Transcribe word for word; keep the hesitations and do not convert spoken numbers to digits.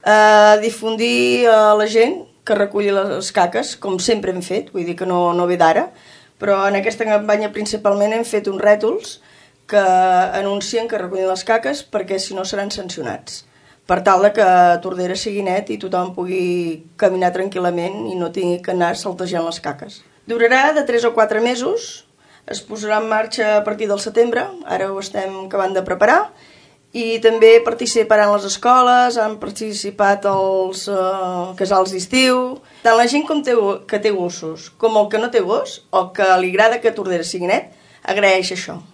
a difundir a la gent que reculli les caques, com sempre hem fet, vull dir que no, no ve d'ara, però en aquesta campanya principalment hem fet uns rètols que anuncien que recullin les caques perquè si no seran sancionats, per tal de que Tordera sigui net i tothom pugui caminar tranquil·lament i no tingui que anar saltejant les caques. Durarà de tres o quatre mesos, es posarà en marxa a partir del setembre, ara ho estem acabant de preparar, i també participaran les escoles, han participat els eh, casals d'estiu, tant la gent com té, que té gossos, com el que no té gos o que li agrada que Tordera sigui net, agraeix això.